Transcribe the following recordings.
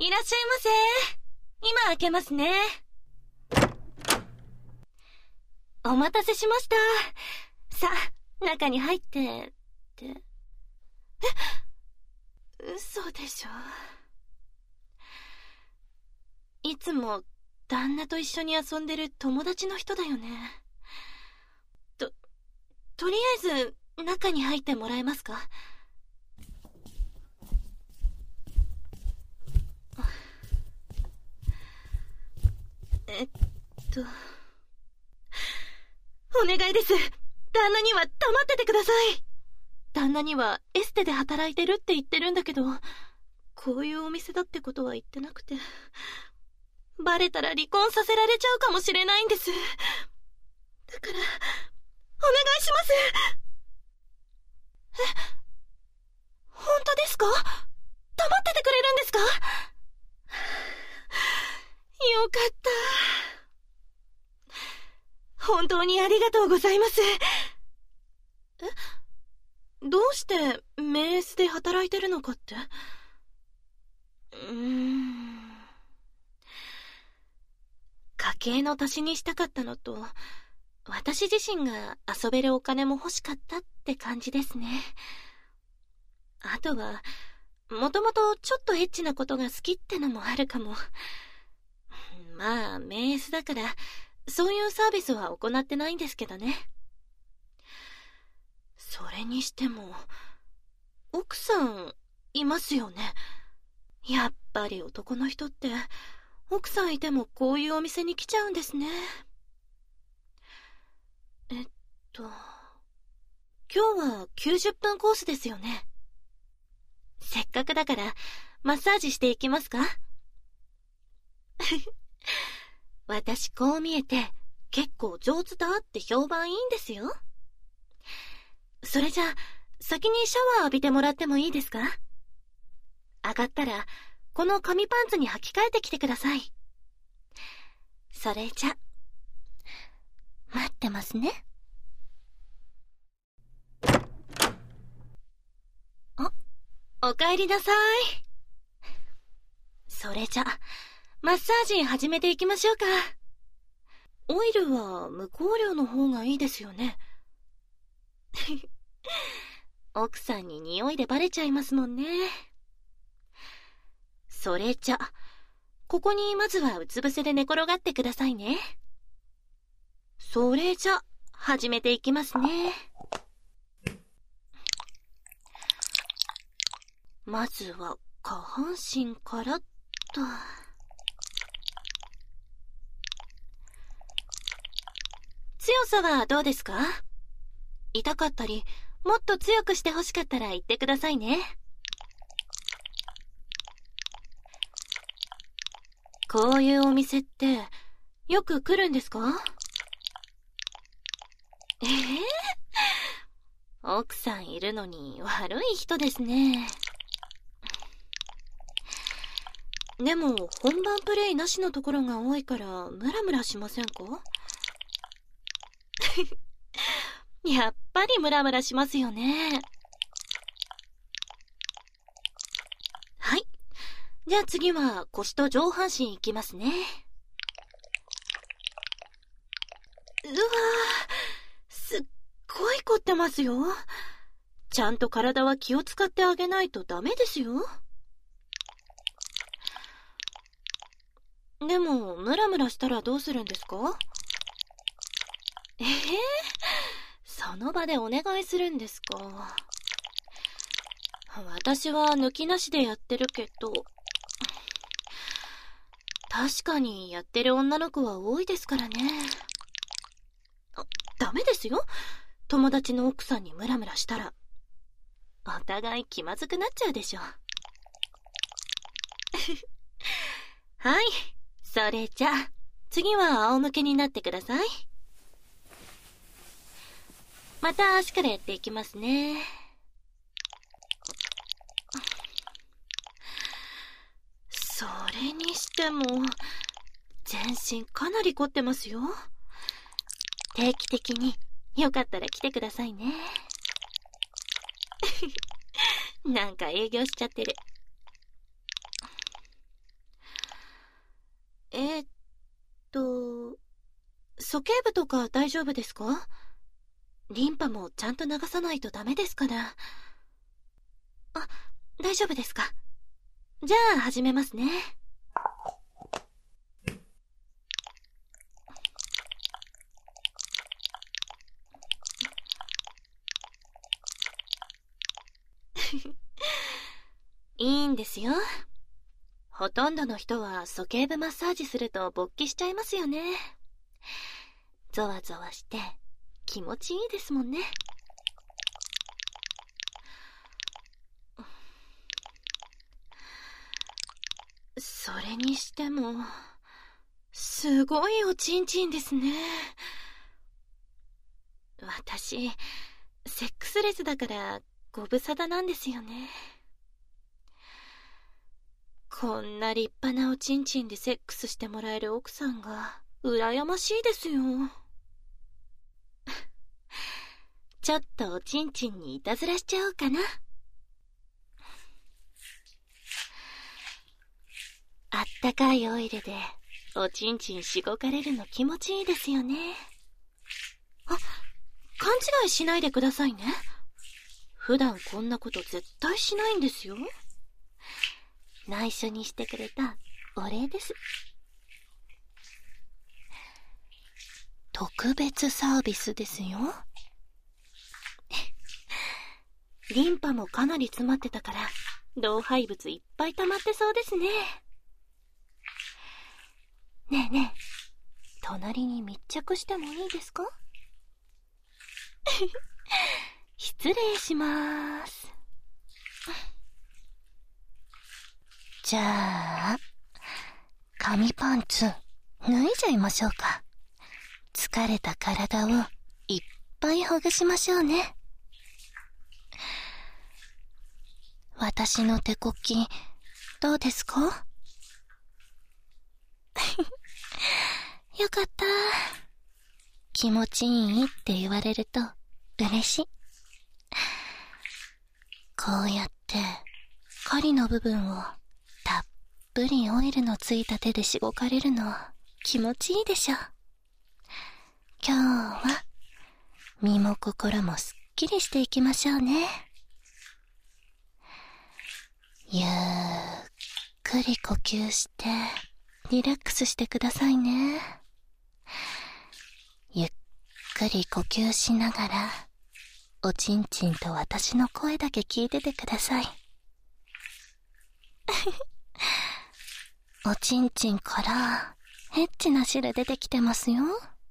いらっしゃいませ。今開けますね。お待たせしました。さあ、中に入って、って。嘘でしょ。いつも旦那と一緒に遊んでる友達の人だよね。とりあえず中に入ってもらえますか？お願いです。旦那には黙っててください。旦那にはエステで働いてるって言ってるんだけど、こういうお店だってことは言ってなくて、バレたら離婚させられちゃうかもしれないんです。だから、お願いします。本当ですか？黙っててくれるんですか？よかった。本当にありがとうございます。どうしてメースで働いてるのかって？家計の足しにしたかったのと、私自身が遊べるお金も欲しかったって感じですね。あとは、もともとちょっとエッチなことが好きってのもあるかも。まあ、メースだから、そういうサービスは行ってないんですけどね。それにしても、奥さん、いますよね。やっぱり男の人って、奥さんいてもこういうお店に来ちゃうんですね。今日は90分コースですよね。せっかくだから、マッサージしていきますか？私こう見えて、結構上手だって評判いいんですよ。それじゃあ、先にシャワー浴びてもらってもいいですか？上がったら、この紙パンツに履き替えてきてください。それじゃ、待ってますね。お帰りなさい。それじゃ、マッサージ始めていきましょうか。オイルは無香料の方がいいですよね。奥さんに匂いでバレちゃいますもんね。それじゃ、ここにまずはうつ伏せで寝転がってくださいね。それじゃ、始めていきますね。まずは下半身からっと。強さはどうですか？痛かったり、もっと強くして欲しかったら言ってくださいね。こういうお店って、よく来るんですか？奥さんいるのに悪い人ですね。でも、本番プレイなしのところが多いから、ムラムラしませんか？やっぱりムラムラしますよね。はい。じゃあ次は腰と上半身いきますね。うわー、すっごい凝ってますよ。ちゃんと体は気を使ってあげないとダメですよ。でも、ムラムラしたらどうするんですか？その場でお願いするんですか？私は抜きなしでやってるけど、確かにやってる女の子は多いですからね。ダメですよ。友達の奥さんにムラムラしたら。お互い気まずくなっちゃうでしょ。はい。それじゃあ、次は仰向けになってください。また足からやっていきますね。それにしても、全身かなり凝ってますよ。定期的によかったら来てくださいね。なんか営業しちゃってる。 えーっ鼠径部とか大丈夫ですか？リンパもちゃんと流さないとダメですから。あ、大丈夫ですか。じゃあ始めますね。いいんですよ。ほとんどの人は鼠径部マッサージすると勃起しちゃいますよね。ゾワゾワして気持ちいいですもんね。それにしてもすごいおちんちんですね。私セックスレスだからご無沙汰なんですよね。こんな立派なおちんちんでセックスしてもらえる奥さんが羨ましいですよ。ちょっとおちんちんにいたずらしちゃおうかな。あったかいオイルでおちんちんしごかれるの気持ちいいですよね。あ、勘違いしないでくださいね。普段こんなこと絶対しないんですよ。内緒にしてくれたお礼です。特別サービスですよ。リンパもかなり詰まってたから老廃物いっぱい溜まってそうですね。ねえねえ、隣に密着してもいいですか？失礼しまーす。じゃあ紙パンツ脱いじゃいましょうか。疲れた体をいっぱいほぐしましょうね。私の手こきどうですか？よかった。気持ちいいって言われると嬉しい。こうやって狩りの部分をたっぷりオイルのついた手でしごかれるの気持ちいいでしょ。今日は身も心もすっきりしていきましょうね。ゆっくり呼吸してリラックスしてくださいね。ゆっくり呼吸しながらおちんちんと私の声だけ聞いててください。おちんちんからエッチな汁出てきてますよ。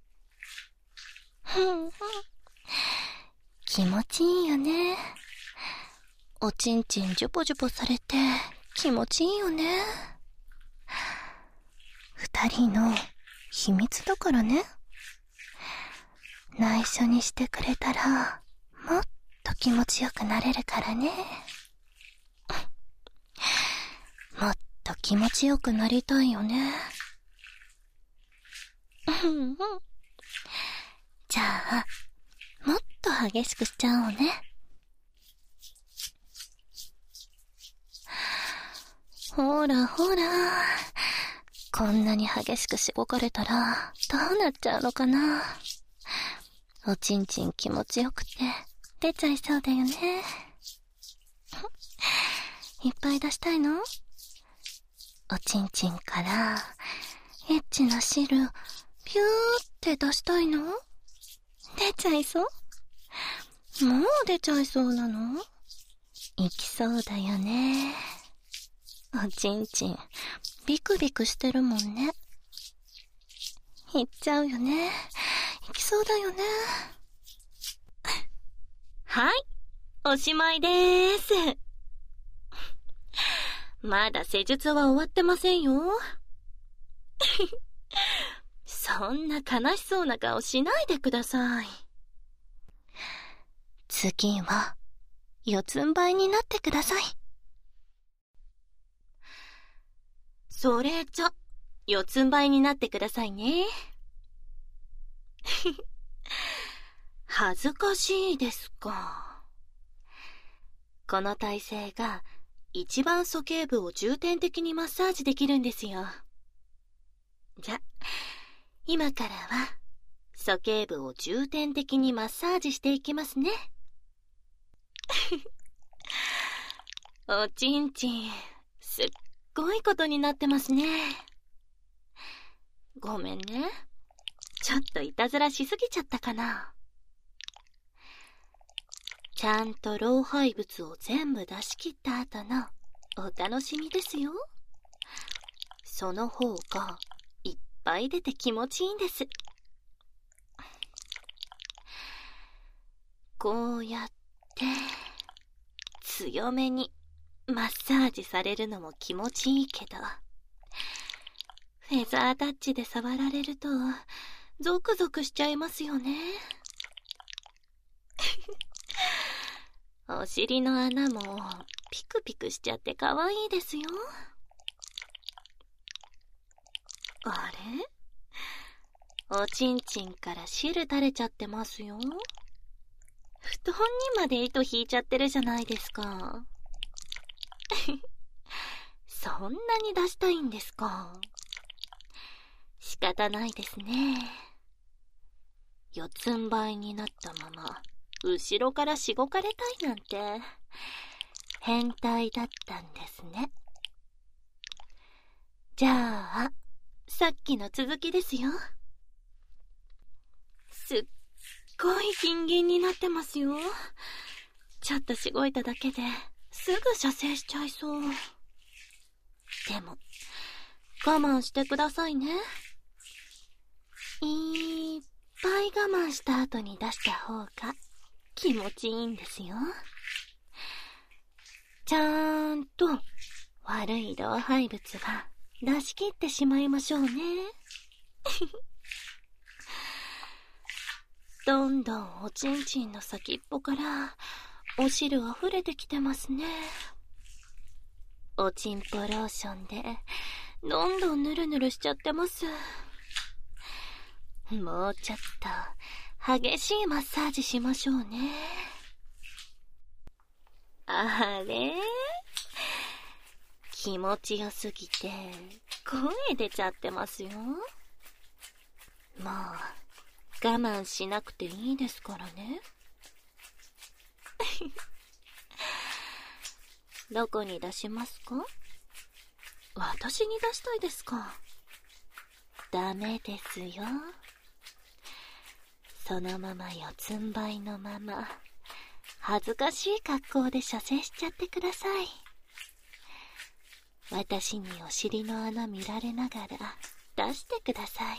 気持ちいいよね。おちんちんジュポジュポされて気持ちいいよね。二人の秘密だからね。内緒にしてくれたらもっと気持ちよくなれるからね。もっと気持ちよくなりたいよね。じゃあもっと激しくしちゃおうね。ほらほら、こんなに激しくしごかれたらどうなっちゃうのかな。おちんちん気持ちよくて出ちゃいそうだよね。いっぱい出したいの？おちんちんからエッチな汁ピューって出したいの？出ちゃいそう？もう出ちゃいそうなの？いきそうだよね。おちんちんビクビクしてるもんね。いっちゃうよね。いきそうだよね。はい、おしまいでーす。まだ施術は終わってませんよ。そんな悲しそうな顔しないでください。次は四つん這いになってください。それじゃ四つん這いになってくださいね。恥ずかしいですか。この体勢が一番鼠径部を重点的にマッサージできるんですよ。 じゃ、今からは、鼠径部を重点的にマッサージしていきますね。おちんちん、すっごいことになってますね。ごめんね。ちょっといたずらしすぎちゃったかな。ちゃんと老廃物を全部出し切った後のお楽しみですよ。その方がいっぱい出て気持ちいいんです。こうやって強めにマッサージされるのも気持ちいいけど、フェザータッチで触られるとゾクゾクしちゃいますよね。お尻の穴もピクピクしちゃって可愛いですよ。あれ？おちんちんから汁垂れちゃってますよ。布団にまで糸引いちゃってるじゃないですか。そんなに出したいんですか。仕方ないですね。四つん這いになったまま後ろからしごかれたいなんて変態だったんですね。じゃあさっきの続きですよ。すっごいギンギンになってますよ。ちょっとしごいただけですぐ射精しちゃいそう。でも我慢してくださいね。いっぱい我慢した後に出した方が気持ちいいんですよ。ちゃんと悪い老廃物は出し切ってしまいましょうね。どんどんおちんちんの先っぽからお汁あふれてきてますね。おちんぽローションでどんどんぬるぬるしちゃってます。もうちょっと激しいマッサージしましょうね。あれ？気持ちよすぎて声出ちゃってますよ。もう我慢しなくていいですからね。どこに出しますか？私に出したいですか？ダメですよ。そのまま四つん這いのまま恥ずかしい格好で射精しちゃってください。私にお尻の穴見られながら出してください。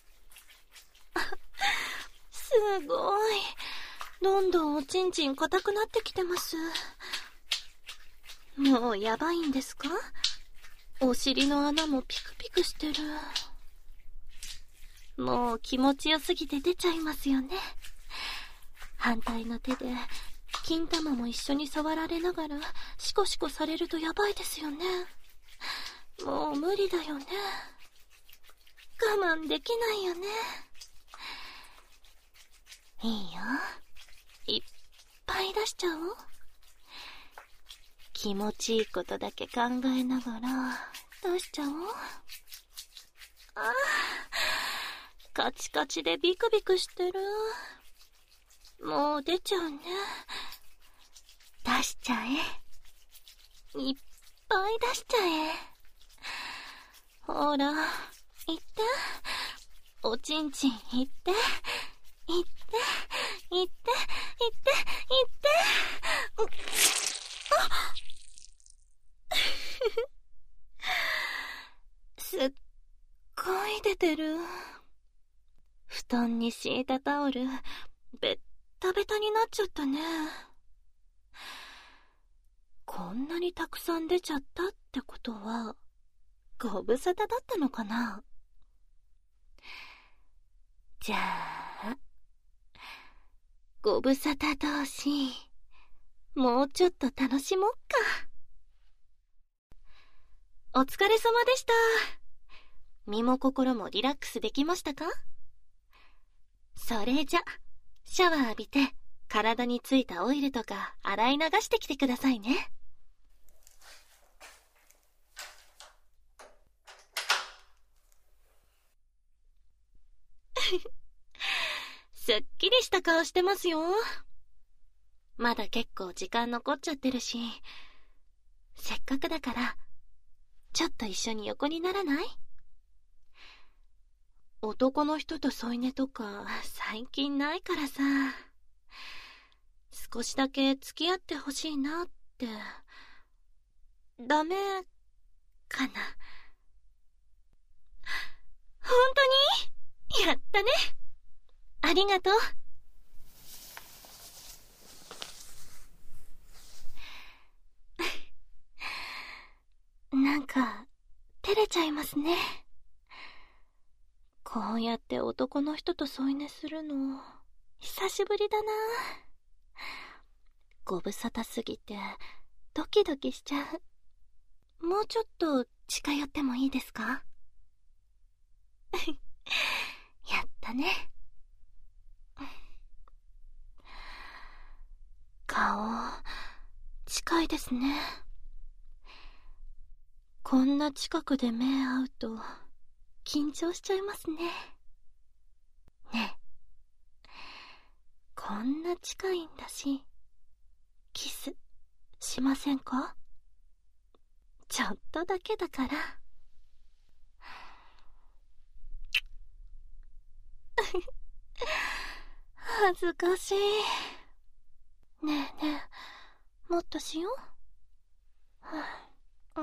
すごい。どんどんおちんちん硬くなってきてます。もうやばいんですか？お尻の穴もピクピクしてる。もう気持ちよすぎて出ちゃいますよね。反対の手で金玉も一緒に触られながらシコシコされるとやばいですよね。もう無理だよね。我慢できないよね。いいよ。いっぱい出しちゃおう。気持ちいいことだけ考えながら出しちゃおう。ああ、カチカチでビクビクしてる。もう出ちゃうね。出しちゃえ。いっぱい出しちゃえ。ほら、行って。おちんちん行って。行って、行って、行って、行って。すっごい出てる。布団に敷いたタオルベッタベタになっちゃったね。こんなにたくさん出ちゃったってことはご無沙汰だったのかな。じゃあご無沙汰同士もうちょっと楽しもっか。お疲れ様でした。身も心もリラックスできましたか？それじゃシャワー浴びて体についたオイルとか洗い流してきてくださいね。 した顔してますよ。まだ結構時間残っちゃってるし、せっかくだから、ちょっと一緒に横にならない？男の人と添い寝とか最近ないからさ、少しだけ付き合ってほしいなって。ダメかな？本当に？やったね。ありがとう。なんか照れちゃいますね。こうやって男の人と添い寝するの久しぶりだな。ご無沙汰すぎてドキドキしちゃう。もうちょっと近寄ってもいいですか？やったね。顔近いですね。こんな近くで目合うと緊張しちゃいますね。ねえ、こんな近いんだし、キスしませんか？ちょっとだけだから。恥ずかしい。ねえねえ、もっとしよう。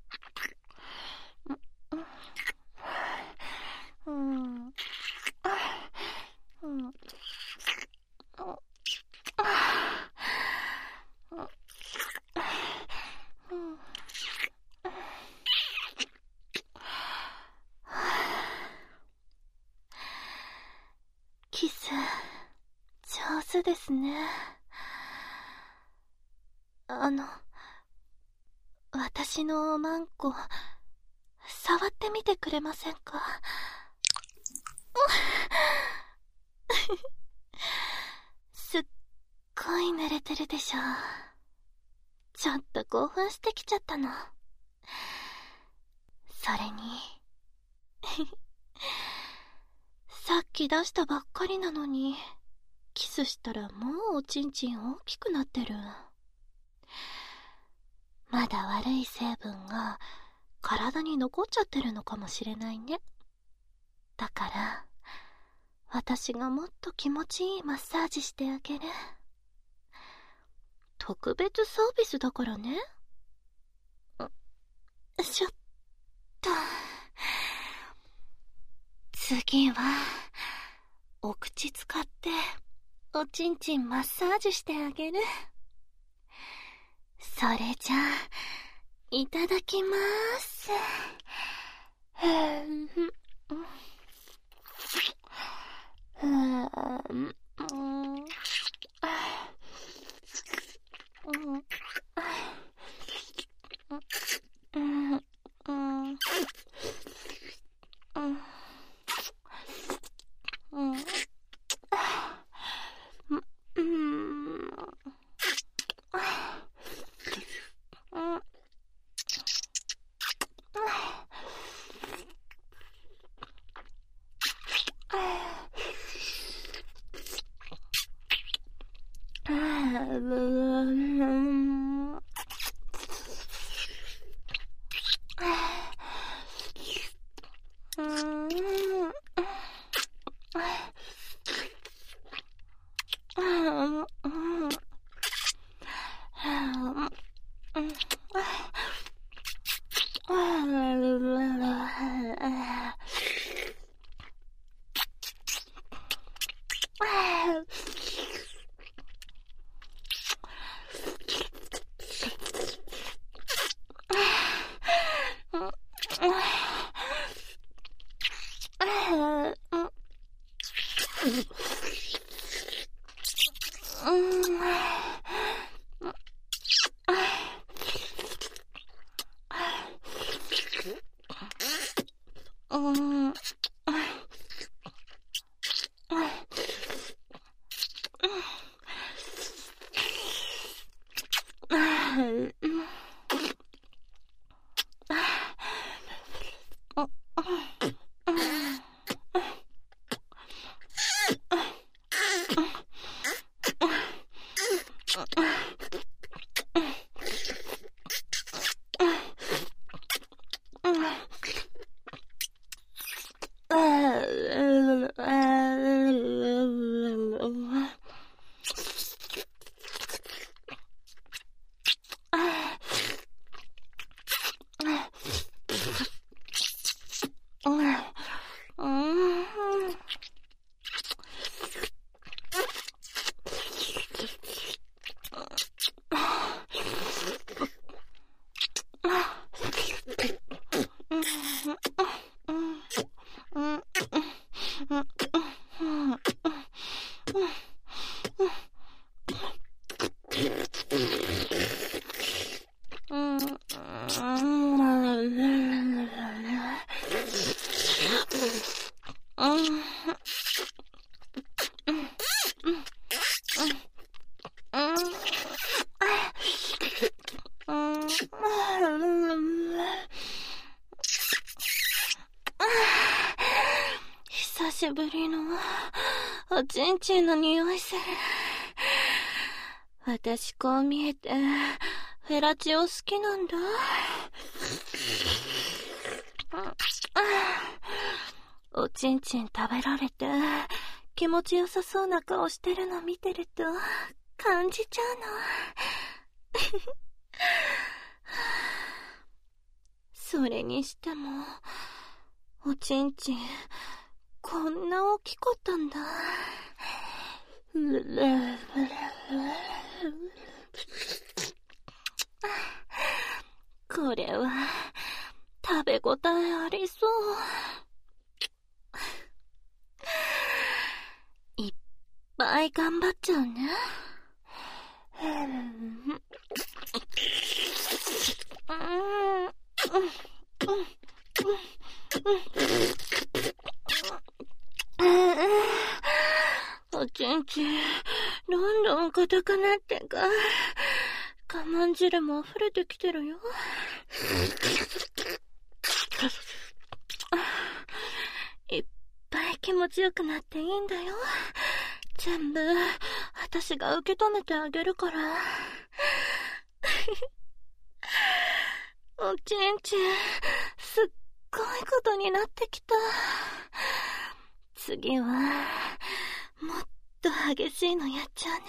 キス上手ですね。私のおまんこ触ってみてくれませんか？すっごい濡れてるでしょ。ちょっと興奮してきちゃったの。それにさっき出したばっかりなのに、キスしたらもうおちんちん大きくなってる。まだ悪い成分が体に残っちゃってるのかもしれないね。だから私がもっと気持ちいいマッサージしてあげる。特別サービスだからね。ちょっと。次はお口使っておちんちんマッサージしてあげる。それじゃあいただきまーす。 久しぶりのおちんちんの匂いする。私こう見えてフェラチオ好きなんだ。おちんちん食べられて気持ちよさそうな顔してるの見てると感じちゃうの。それにしてもおちんちんこんな大きかったんだ。これは食べ応えありそう。いっぱい頑張っちゃうね。おちんちんどんどん硬くなってか我慢汁も溢れてきてるよ。いっぱい気持ちよくなっていいんだよ。全部私が受け止めてあげるから。おちんちんすっごいことになってきた。次はもっと激しいのやっちゃうね。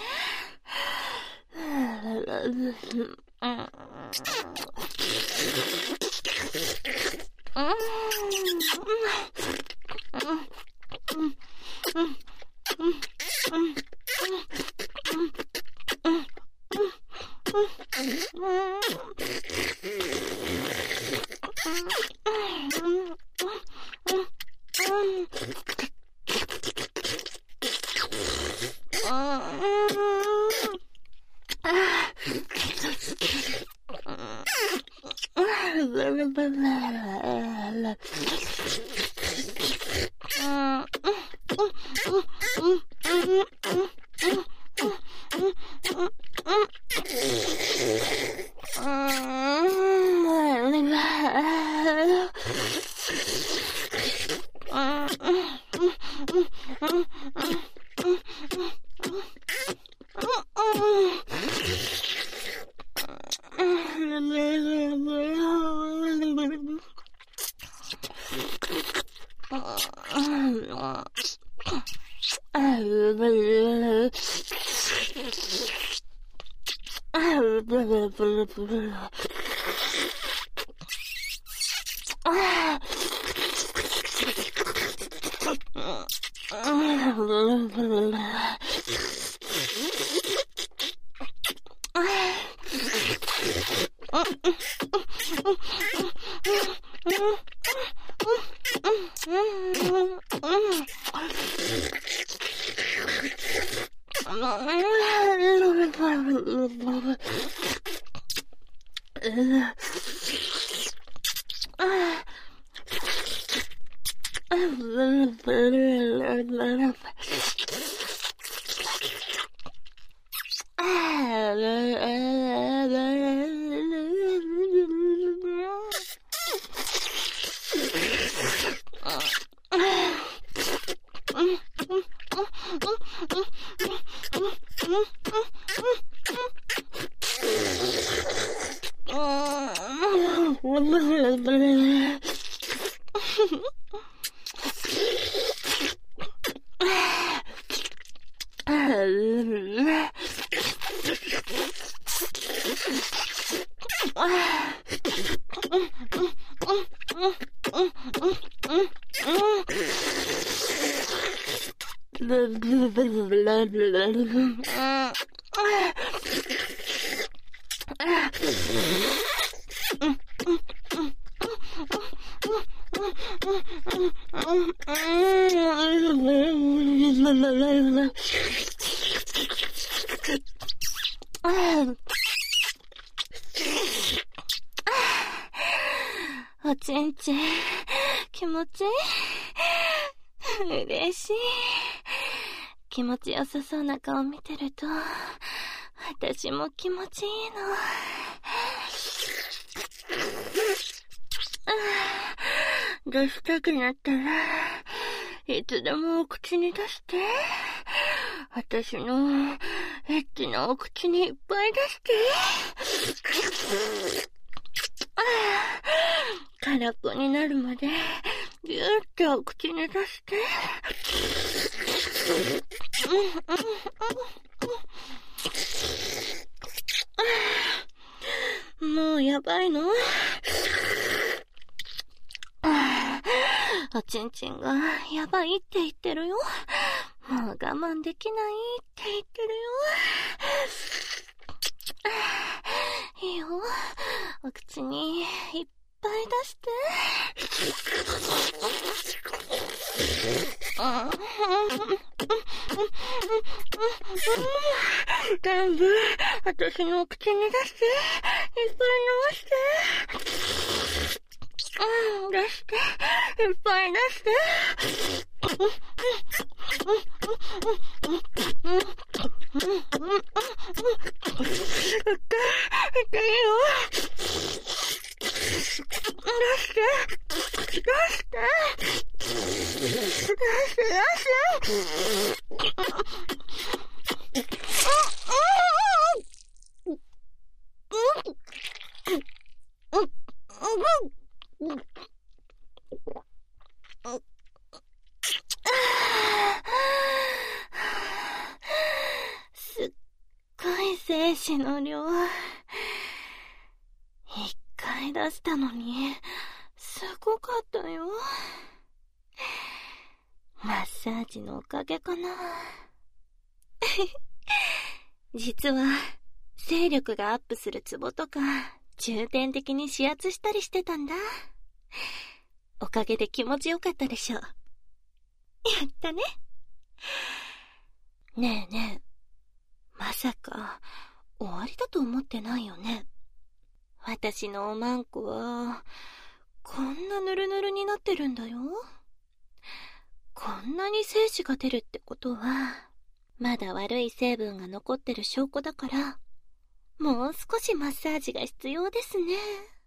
おちんちん、気持ちいい。嬉しい。気持ちよさそうな顔見てると、私も気持ちいいの。出したくなったら、いつでもお口に出して。私のエッチなお口にいっぱい出して。空っぽになるまでぎゅーっとお口に出して。もうやばいの？おちんちんがやばいって言ってるよ。もう我慢できないって言ってるよ。いいよ。お口にいっぱい出して。全部私のお口に出して。いっぱい飲まして。出して。いっぱい出して。痛いよ。出して。出して。出して。すっごい精子の量。一回出したのに、すごかったよ。マッサージのおかげかな。実は、精力がアップするツボとか、重点的に指圧したりしてたんだ。おかげで気持ちよかったでしょ。やったね。ねえねえ、まさか終わりだと思ってないよね。私のおまんこはこんなヌルヌルになってるんだよ。こんなに精子が出るってことはまだ悪い成分が残ってる証拠だから、もう少しマッサージが必要ですね。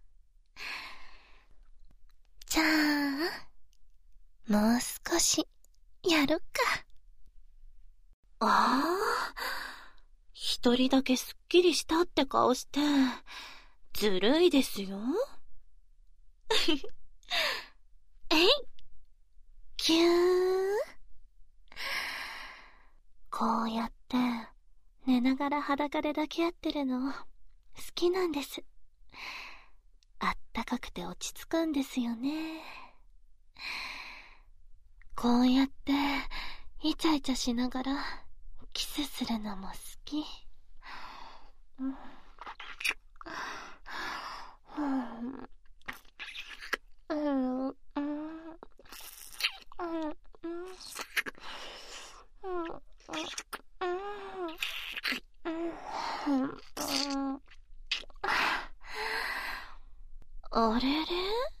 じゃあもう少しやるか。一人だけすっきりしたって顔して、ずるいですよ。えい、キュー。こうやって寝ながら裸で抱き合ってるの好きなんです。あったかくて落ち着くんですよね。こうやってイチャイチャしながらキスするのも好き。あれれ？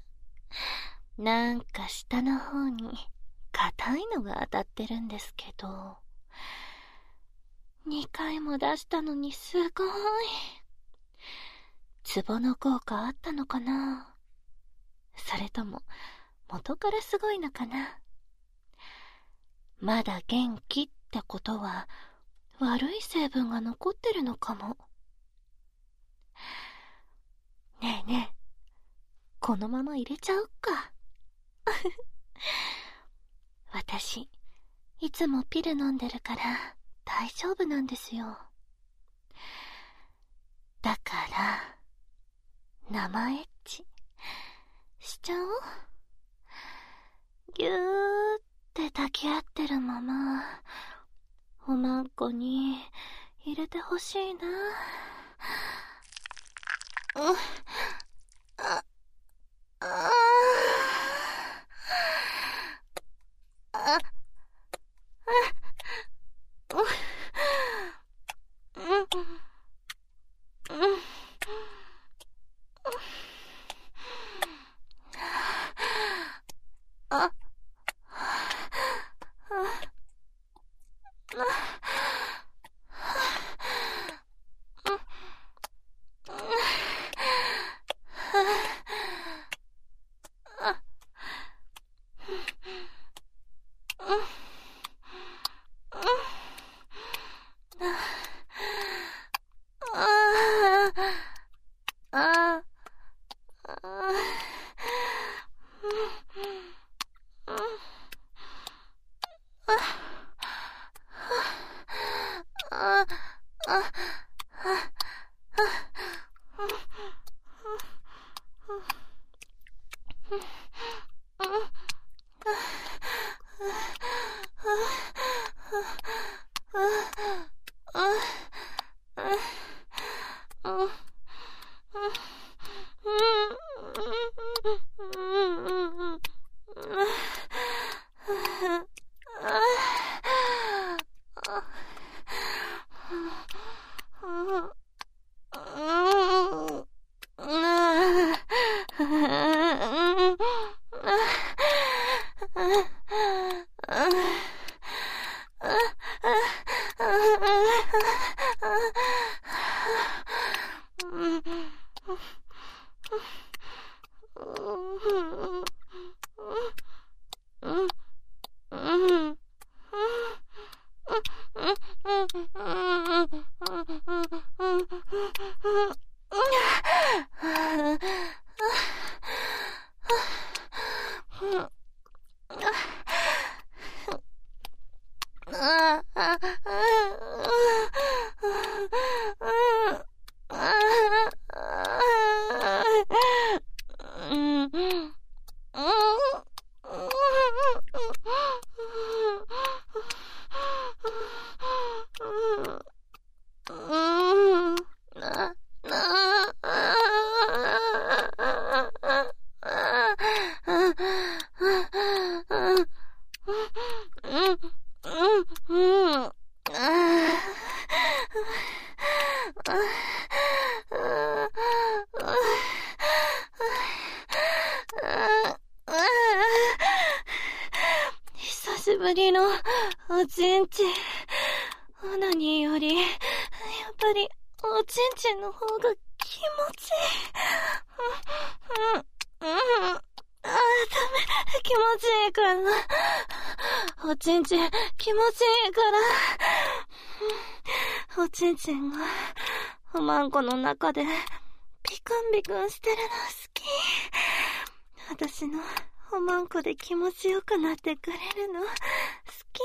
なんか下の方に硬いのが当たってるんですけど、2回も出したのにすごい。ツボの効果あったのかな？それとも元からすごいのかな？まだ元気ってことは悪い成分が残ってるのかも。ねえねえ、このまま入れちゃうか。私いつもピル飲んでるから大丈夫なんですよ。だから生エッチしちゃおう。ぎゅーっって抱き合ってるまま、おまんこに入れてほしいな。あ、ああ、久しぶりのおちんちん。オナニーより、やっぱりおちんちんの方が気持ちいい。ダメ。気持ちいいから。おちんちん気持ちいいから。おちんちんがおまんこの中でビクンビクンしてるの好き。私のおまんこで気持ちよくなってくれるの好き。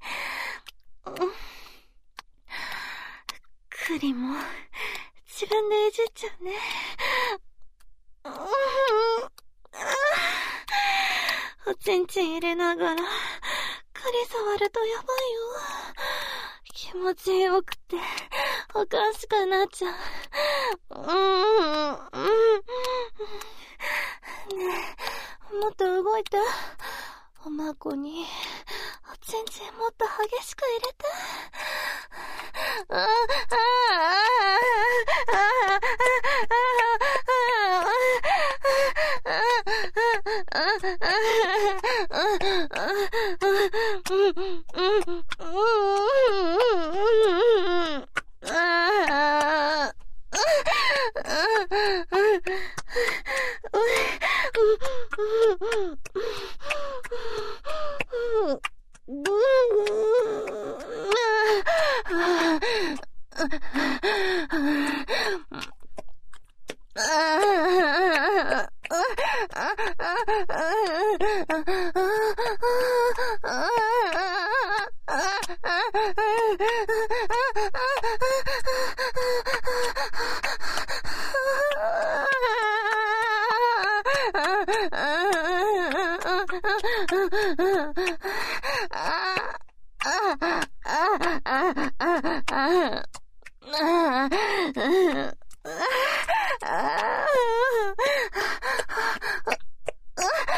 栗も自分でいじっちゃうね。おちんちん入れながら栗触るとやばいよ。気持ちよくておかしくなっちゃう。ねえ、もっと動いて。おまんこにおちんちんもっと激しく入れて。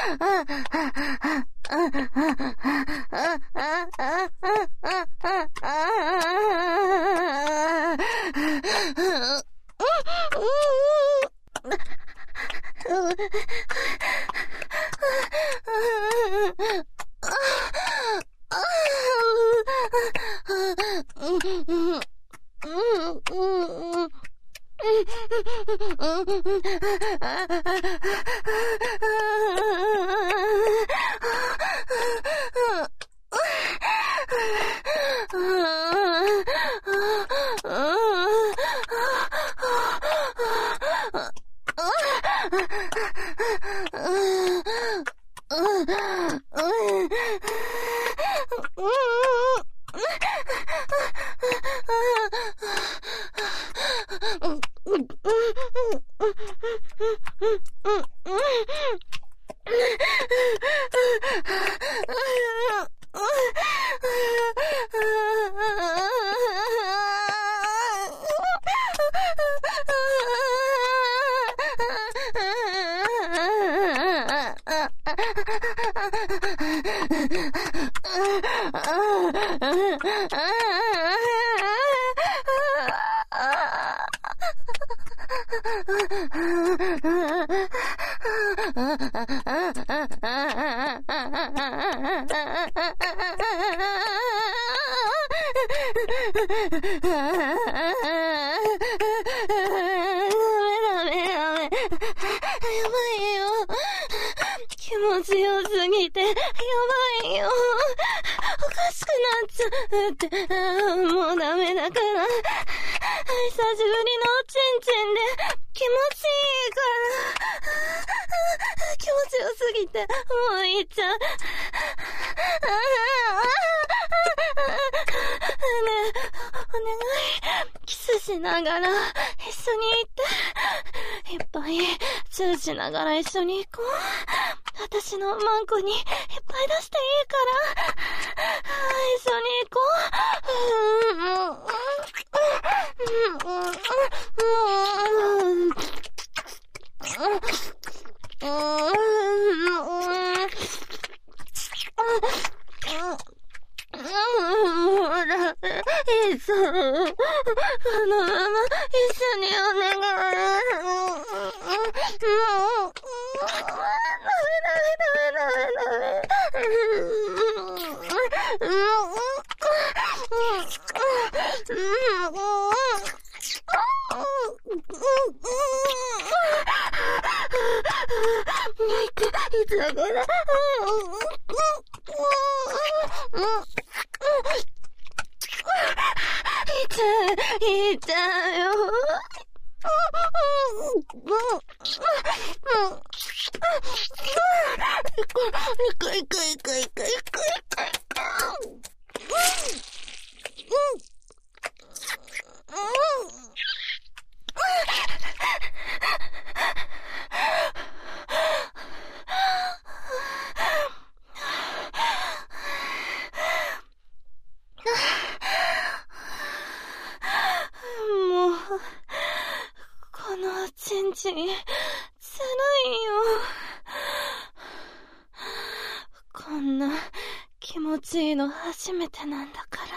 気持ちよすぎて、やばいよ。おかしくなっちゃって、もうダメだから。久しぶりのチンチンで気持ちいいから。気持ちよすぎて、もういっちゃう。ねえ、お願い。キスしながら一緒に行って。いっぱいチューしながら一緒に行こう。私のマンコにいっぱい出していいから。一緒に行こう。いつこのまま一緒にお願い。いつだから。いっちゃうよ。このチンチン、つらいよ。こんな気持ちいいの初めてなんだから。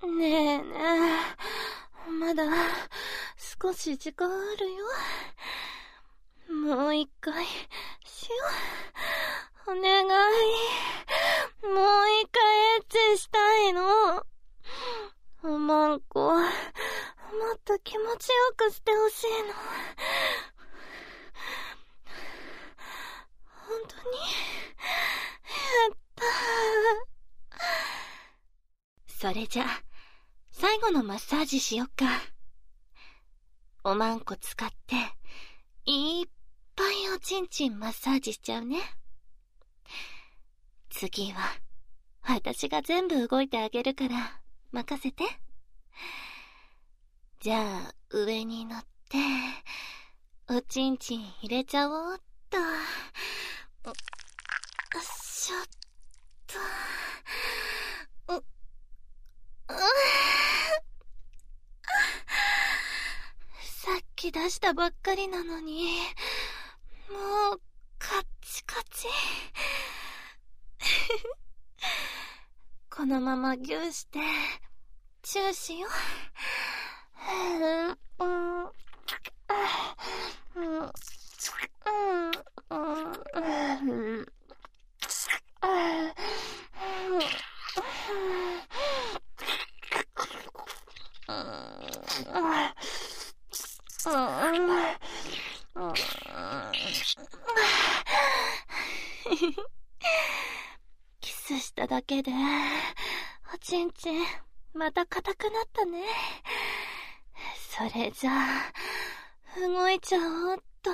ねえねえ、まだ少し時間あるよ。もう一回しよう。お願い。もう一回エッチしたいの。おまんこ、もっと気持ちよくしてほしいの。本当に、やったー。それじゃ、最後のマッサージしよっか。おまんこ使って、いっぱいおちんちんマッサージしちゃうね。次は、私が全部動いてあげるから、任せて。じゃあ、上に乗って、おちんちん入れちゃおうっと。よっしょっと。さっき出したばっかりなのに、 もう、カッチカチ。このままギューして、チューしよう。キスしただけで、おちんちん、また硬くなったね。それじゃあ、動いちゃおうっと。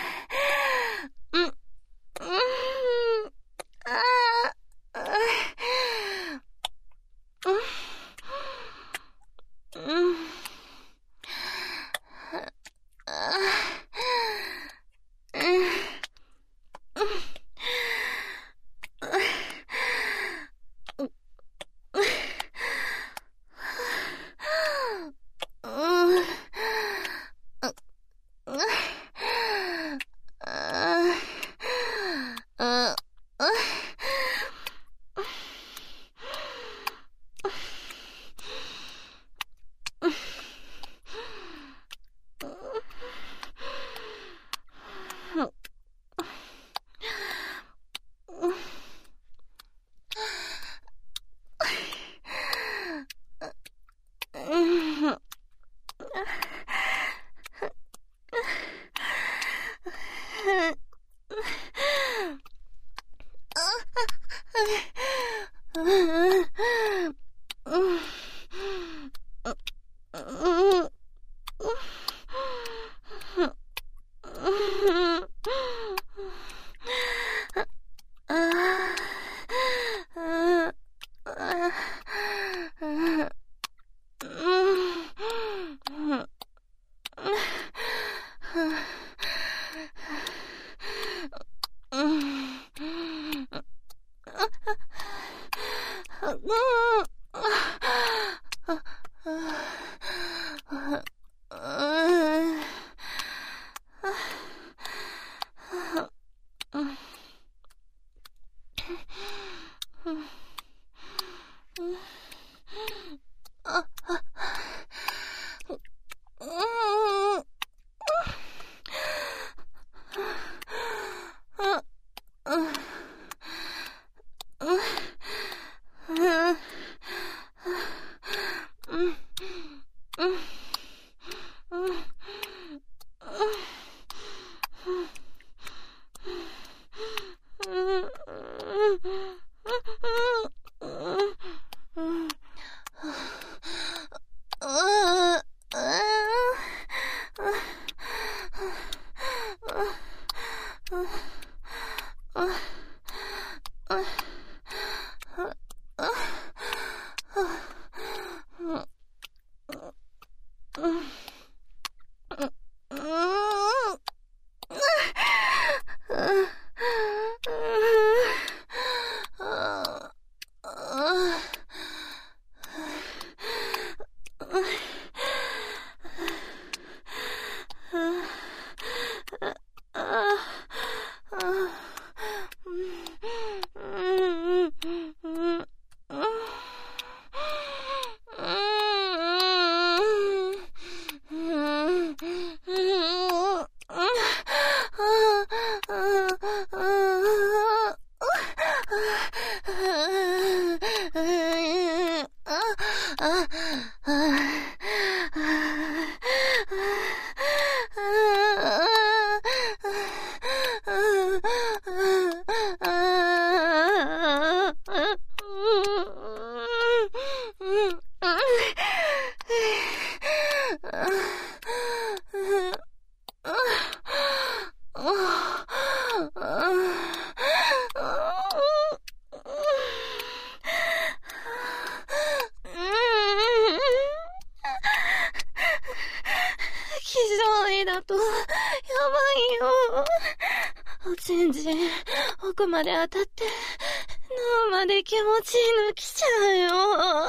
非常位だと、やばいよ。おちんちん、奥まで当たって、脳まで気持ち抜きちゃ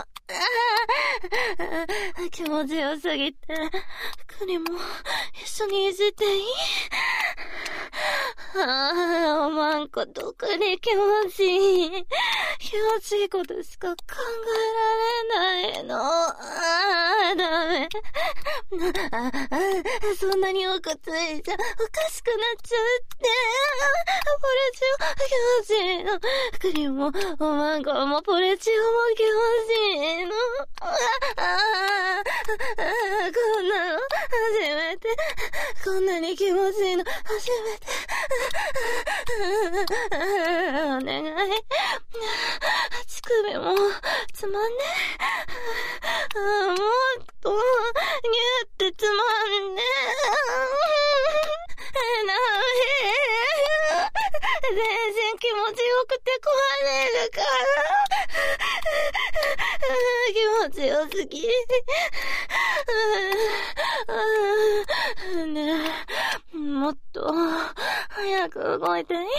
うよ。気持ちよすぎて、栗も一緒にいじっていい？ おまんこ特に気持ちいい。気持ちいいことしか考えられないの。ダメ。そんなに多くついちゃおかしくなっちゃうって。ポレチオ気持ちいいの。クリームもおまんこもポレチオも気持ちいいの。こんなの初めて。こんなに気持ちいいの初めて。お願い。乳首もつまんね。もっとギュってつまんね。全然気持ちよくて壊れるから。気持ちよすぎ。ねえ、もっと早く動いていい？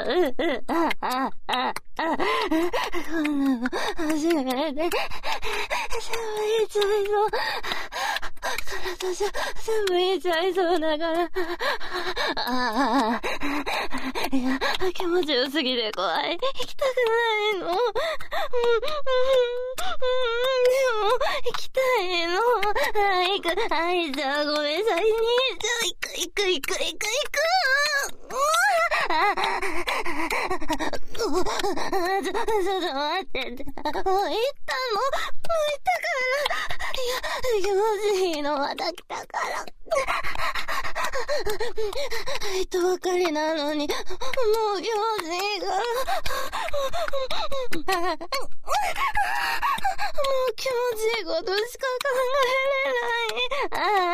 こんなの初めて。寒いちゃいそう。体じゃ寒いちゃいそうだから。いや、気持ちよすぎて怖い。行きたくないの。でも、行きたいの。じゃあごめん、先に。行く。ちょっと待って。もう行ったの？もう行ったから。いや、気持ちいいのまた来たから。入ったばかりなのに、もう気持ちいいから。もう気持ちいいことしか考えれない。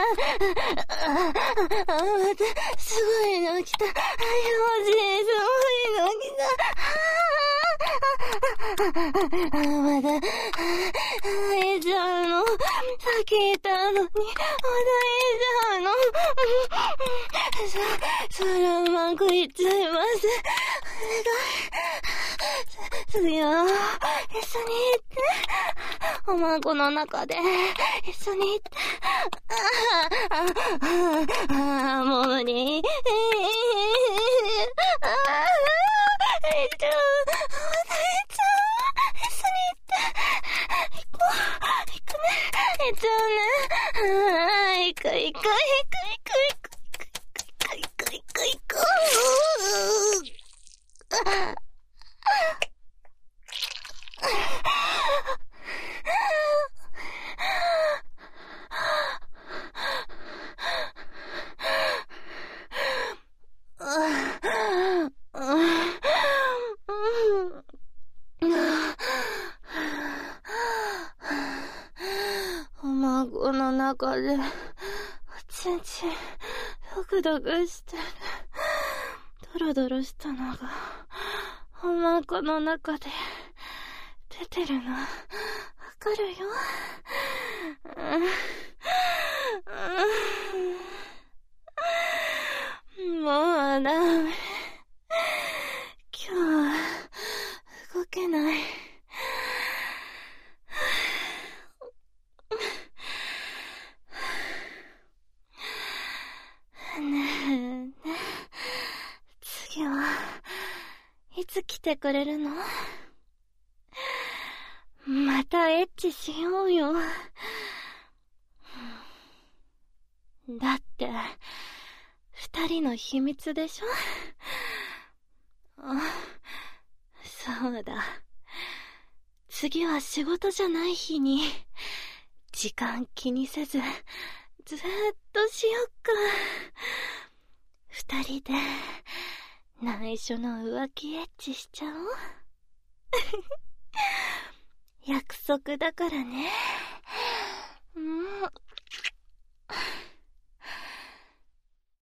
また、すごいの来た。気持ちいい、すごいの来た。まだ、入っちゃうの。さっき言ったのに、まだ入っちゃうの。それはうまくいっちゃいます。お願い。次は、一緒に行って。おまんこの中で、一緒に行って。もう無理。おまんこの中で、おちんちん、ドクドクしてる。ドロドロしたのが、おまんこの中で、出てるの、わかるよ。もうダメ。今日は、動けない。ねえ、次はいつ来てくれるの？またエッチしようよ。だって、二人の秘密でしょ？そうだ。次は仕事じゃない日に、時間気にせず、ずーっとしよっか。二人で、内緒の浮気エッチしちゃおう。約束だからね。